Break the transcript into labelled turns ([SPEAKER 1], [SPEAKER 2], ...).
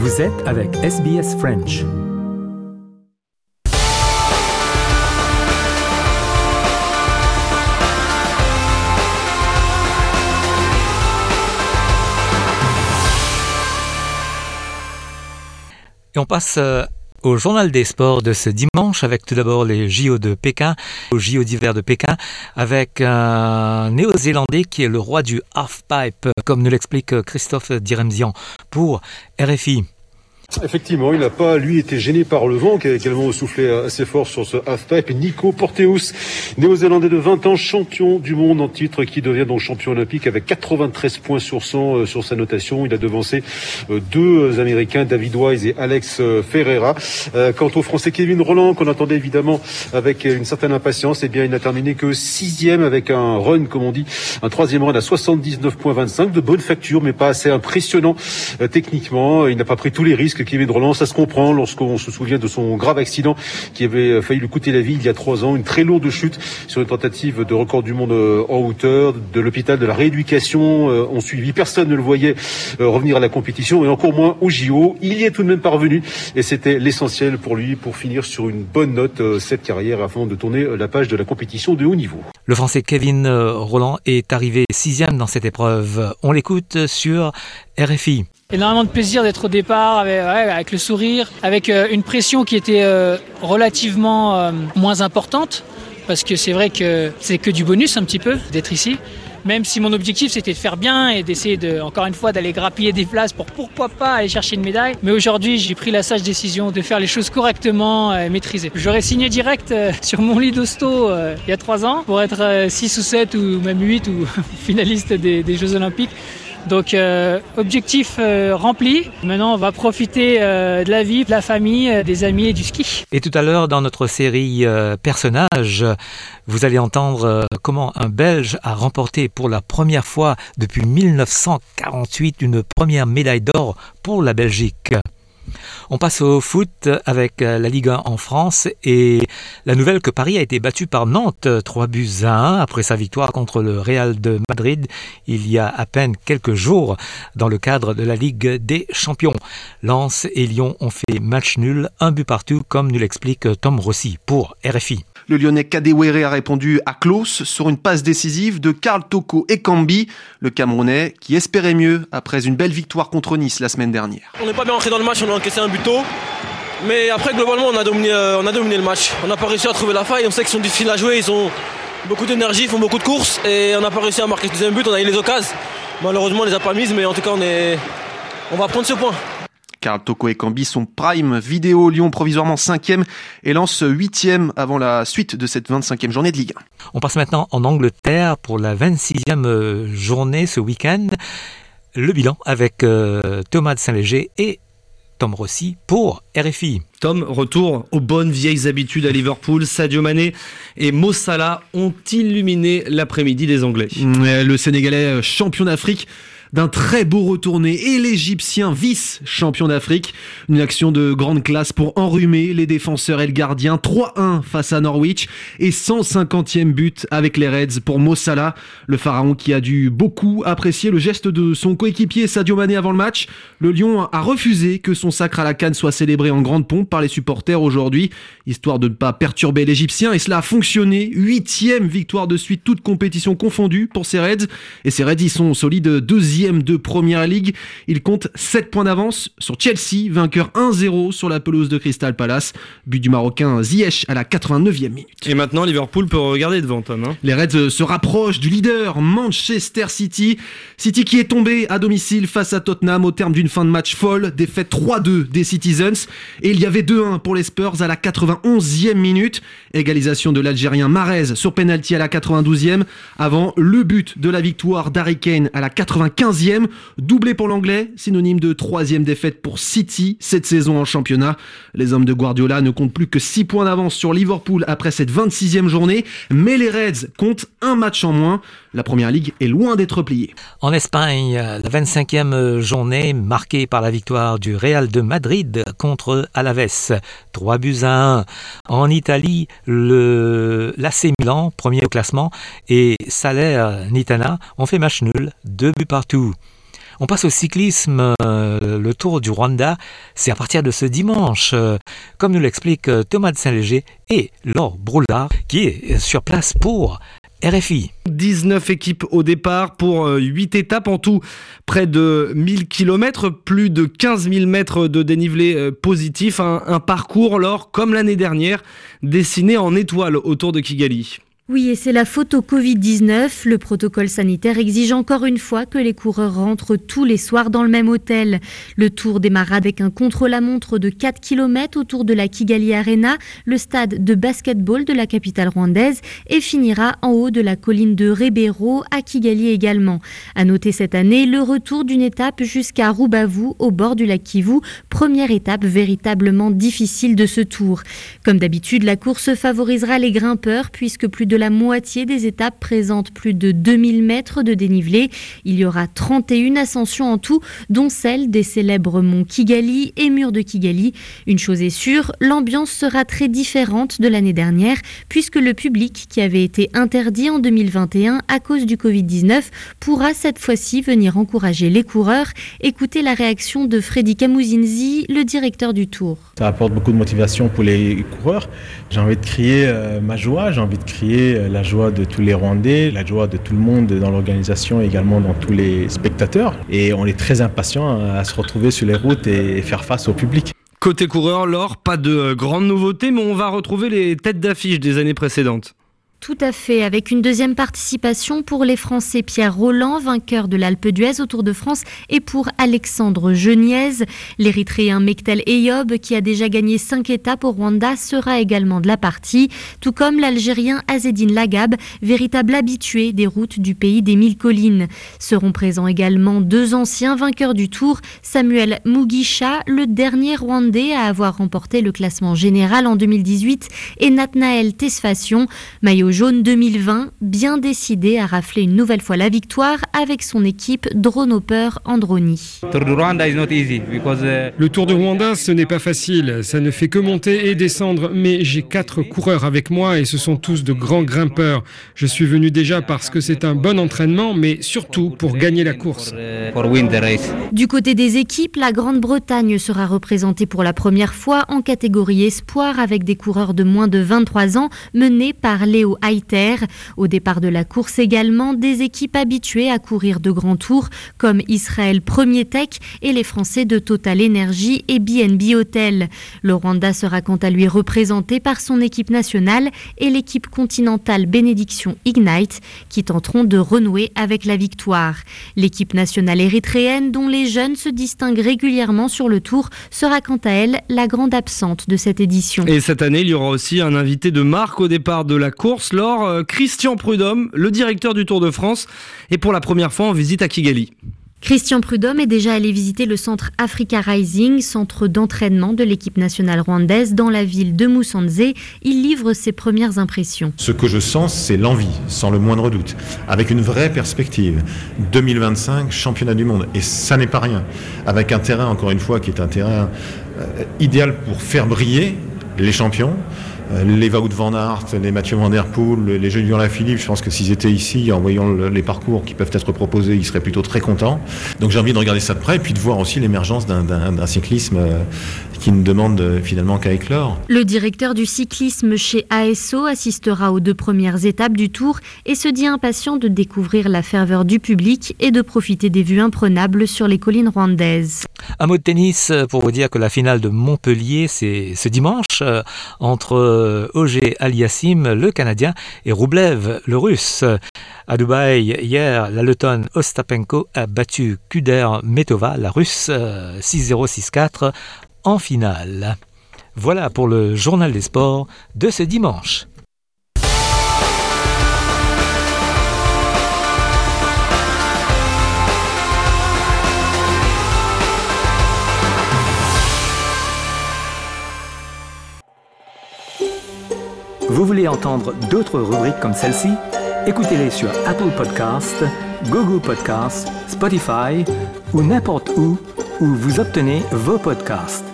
[SPEAKER 1] Vous êtes avec SBS French. Et on passe au journal des sports de ce dimanche avec tout d'abord les JO de Pékin, aux JO d'hiver de Pékin, avec un Néo-Zélandais qui est le roi du halfpipe, comme nous l'explique Christophe Diremzian pour RFI.
[SPEAKER 2] Effectivement, il n'a pas, lui, été gêné par le vent qui a également soufflé assez fort sur ce halfpipe. Nico Porteous, néo-zélandais de 20 ans, champion du monde en titre, qui devient donc champion olympique avec 93 points sur 100 sur sa notation. Il a devancé deux Américains, David Wise et Alex Ferreira. Quant au Français Kevin Rolland, qu'on attendait évidemment avec une certaine impatience, eh bien, il n'a terminé que 6e avec un run, comme on dit, un 3e run à 79,25, de bonne facture, mais pas assez impressionnant techniquement. Il n'a pas pris tous les risques. Kevin Rolland, ça se comprend lorsqu'on se souvient de son grave accident qui avait failli lui coûter la vie il y a 3 ans, une très lourde chute sur une tentative de record du monde en hauteur, de l'hôpital de la rééducation ont suivi. Personne ne le voyait revenir à la compétition et encore moins au JO. Il y est tout de même parvenu et c'était l'essentiel pour lui pour finir sur une bonne note cette carrière avant de tourner la page de la compétition de haut niveau.
[SPEAKER 1] Le Français Kevin Rolland est arrivé 6e dans cette épreuve. On l'écoute sur RFI.
[SPEAKER 3] Énormément de plaisir d'être au départ avec le sourire, avec une pression qui était relativement moins importante, parce que c'est vrai que c'est que du bonus un petit peu d'être ici. Même si mon objectif c'était de faire bien et d'essayer encore une fois d'aller grappiller des places pour pourquoi pas aller chercher une médaille. Mais aujourd'hui j'ai pris la sage décision de faire les choses correctement et maîtrisées. J'aurais signé direct sur mon lit d'hosto il y a 3 ans pour être 6 ou 7 ou même 8 ou finaliste des Jeux Olympiques. Donc objectif rempli. Maintenant on va profiter de la vie, de la famille, des amis et du ski.
[SPEAKER 1] Et tout à l'heure dans notre série Personnages, vous allez entendre comment un Belge a remporté pour la première fois depuis 1948 une première médaille d'or pour la Belgique. On passe au foot avec la Ligue 1 en France et la nouvelle que Paris a été battu par Nantes 3-1 après sa victoire contre le Real de Madrid il y a à peine quelques jours dans le cadre de la Ligue des Champions. Lens et Lyon ont fait match nul, 1 but partout, comme nous l'explique Tom Rossi pour RFI.
[SPEAKER 4] Le Lyonnais Kadewere a répondu à Klaus sur une passe décisive de Karl Toko Ekambi, le Camerounais qui espérait mieux après une belle victoire contre Nice la semaine dernière.
[SPEAKER 5] On n'est pas bien entré dans le match, on a encaissé un but tôt, mais après globalement on a dominé le match. On n'a pas réussi à trouver la faille, on sait qu'ils sont difficiles à jouer, ils ont beaucoup d'énergie, ils font beaucoup de courses et on n'a pas réussi à marquer ce deuxième but, on a eu les occasions. Malheureusement on les a pas mises, mais en tout cas on va prendre ce point.
[SPEAKER 4] Karl Toko Ekambi, son prime vidéo, Lyon provisoirement 5e et Lens 8e avant la suite de cette 25e journée de Ligue 1.
[SPEAKER 1] On passe maintenant en Angleterre pour la 26e journée ce week-end. Le bilan avec Thomas de Saint-Léger et Tom Rossi pour RFI.
[SPEAKER 6] Tom, retour aux bonnes vieilles habitudes à Liverpool. Sadio Mané et Mo Salah ont illuminé l'après-midi des Anglais.
[SPEAKER 7] Le Sénégalais champion d'Afrique d'un très beau retourné et l'Égyptien vice-champion d'Afrique. Une action de grande classe pour enrhumer les défenseurs et le gardien. 3-1 face à Norwich et 150e but avec les Reds pour Mo Salah. Le pharaon qui a dû beaucoup apprécier le geste de son coéquipier Sadio Mané avant le match. Le Lion a refusé que son sacre à la CAN soit célébré en grande pompe par les supporters aujourd'hui, histoire de ne pas perturber l'Égyptien, et cela a fonctionné. 8e victoire de suite, toutes compétitions confondues pour ces Reds. Et ces Reds, ils sont solides 2e de Première Ligue. Ils comptent 7 points d'avance sur Chelsea, vainqueur 1-0 sur la pelouse de Crystal Palace. But du Marocain Ziyech à la 89e minute.
[SPEAKER 6] Et maintenant, Liverpool peut regarder devant, Tom.
[SPEAKER 7] Les Reds se rapprochent du leader Manchester City. City qui est tombé à domicile face à Tottenham au terme d'une fin de match folle. Défaite 3-2 des Citizens. Et il y avait 2-1 pour les Spurs à la 91e minute. Égalisation de l'Algérien Mahrez sur penalty à la 92e. Avant le but de la victoire d'Harry Kane à la 95e. Doublé pour l'anglais, synonyme de 3e défaite pour City cette saison en championnat. Les hommes de Guardiola ne comptent plus que 6 points d'avance sur Liverpool après cette 26e journée, mais les Reds comptent un match en moins. La Première Ligue est loin d'être pliée.
[SPEAKER 1] En Espagne, la 25e journée marquée par la victoire du Real de Madrid contre Alaves, 3-1. En Italie, l'AC Milan, premier au classement, et Salernitana ont fait match nul, 2 buts partout. On passe au cyclisme. Le Tour du Rwanda, c'est à partir de ce dimanche, comme nous l'explique Thomas de Saint-Léger et Laure Broulard, qui est sur place pour RFI.
[SPEAKER 6] 19 équipes au départ pour 8 étapes en tout, près de 1000 km, plus de 15 000 mètres de dénivelé positif, un parcours, Laure, comme l'année dernière, dessiné en étoile autour de Kigali.
[SPEAKER 8] Oui, et c'est la faute au Covid-19. Le protocole sanitaire exige encore une fois que les coureurs rentrent tous les soirs dans le même hôtel. Le tour démarra avec un contre-la-montre de 4 km autour de la Kigali Arena, le stade de basketball de la capitale rwandaise, et finira en haut de la colline de Rebero, à Kigali également. À noter cette année, le retour d'une étape jusqu'à Rubavu, au bord du lac Kivu, première étape véritablement difficile de ce tour. Comme d'habitude, la course favorisera les grimpeurs, puisque plus de la moitié des étapes présentent plus de 2000 mètres de dénivelé. Il y aura 31 ascensions en tout, dont celle des célèbres monts Kigali et murs de Kigali. Une chose est sûre, l'ambiance sera très différente de l'année dernière, puisque le public, qui avait été interdit en 2021 à cause du Covid-19, pourra cette fois-ci venir encourager les coureurs. Écoutez la réaction de Freddy Kamuzinzi, le directeur du Tour.
[SPEAKER 9] Ça apporte beaucoup de motivation pour les coureurs. J'ai envie de crier ma joie, j'ai envie de crier la joie de tous les Rwandais, la joie de tout le monde dans l'organisation et également dans tous les spectateurs. Et on est très impatients à se retrouver sur les routes et faire face au public.
[SPEAKER 6] Côté coureur, Laure, pas de grandes nouveautés, mais on va retrouver les têtes d'affiche des années précédentes.
[SPEAKER 8] Tout à fait, avec une deuxième participation pour les Français Pierre Rolland, vainqueur de l'Alpe d'Huez au Tour de France, et pour Alexandre Geniez. L'Érythréen Mektel Eyob, qui a déjà gagné 5 étapes au Rwanda, sera également de la partie, tout comme l'Algérien Azzedine Lagab, véritable habitué des routes du pays des 1000 collines. Seront présents également 2 anciens vainqueurs du Tour, Samuel Mugisha, le dernier Rwandais à avoir remporté le classement général en 2018, et Nathanaël Tesfacion, maillot jaune 2020, bien décidé à rafler une nouvelle fois la victoire avec son équipe Drone Hopper Androni.
[SPEAKER 10] Le Tour de Rwanda, ce n'est pas facile, ça ne fait que monter et descendre, mais j'ai 4 coureurs avec moi et ce sont tous de grands grimpeurs. Je suis venu déjà parce que c'est un bon entraînement, mais surtout pour gagner la course.
[SPEAKER 8] Du côté des équipes, la Grande-Bretagne sera représentée pour la première fois en catégorie espoir avec des coureurs de moins de 23 ans menés par Léo Hayter. Au départ de la course également, des équipes habituées à courir de grands tours comme Israël Premier Tech et les Français de Total Energy et BNB Hotel. Le Rwanda sera quant à lui représenté par son équipe nationale et l'équipe continentale Bénédiction Ignite qui tenteront de renouer avec la victoire. L'équipe nationale érythréenne, dont les jeunes se distinguent régulièrement sur le tour, sera quant à elle la grande absente de cette édition.
[SPEAKER 6] Et cette année, il y aura aussi un invité de marque au départ de la course, Laure, Christian Prudhomme, le directeur du Tour de France, est pour la première fois en visite à Kigali.
[SPEAKER 8] Christian Prudhomme est déjà allé visiter le centre Africa Rising, centre d'entraînement de l'équipe nationale rwandaise dans la ville de Musanze. Il livre ses premières impressions.
[SPEAKER 11] Ce que je sens, c'est l'envie, sans le moindre doute, avec une vraie perspective. 2025, championnat du monde, et ça n'est pas rien. Avec un terrain, encore une fois, qui est un terrain idéal pour faire briller les champions. Les Wout van Aert, les Mathieu Van Der Poel, les Julien Lafilippe, je pense que s'ils étaient ici, en voyant les parcours qui peuvent être proposés, ils seraient plutôt très contents. Donc j'ai envie de regarder ça de près et puis de voir aussi l'émergence d'un cyclisme qui ne demande finalement qu'à éclore.
[SPEAKER 8] Le directeur du cyclisme chez ASO assistera aux 2 premières étapes du Tour et se dit impatient de découvrir la ferveur du public et de profiter des vues imprenables sur les collines rwandaises.
[SPEAKER 1] Un mot de tennis pour vous dire que la finale de Montpellier, c'est ce dimanche entre Auger Aliassime, le Canadien, et Roublev, le Russe. À Dubaï, hier, la Lettonne Ostapenko a battu Kudermetova, la Russe, 6-0, 6-4 en finale. Voilà pour le journal des sports de ce dimanche. Vous voulez entendre d'autres rubriques comme celle-ci? Écoutez-les sur Apple Podcasts, Google Podcasts, Spotify ou n'importe où vous obtenez vos podcasts.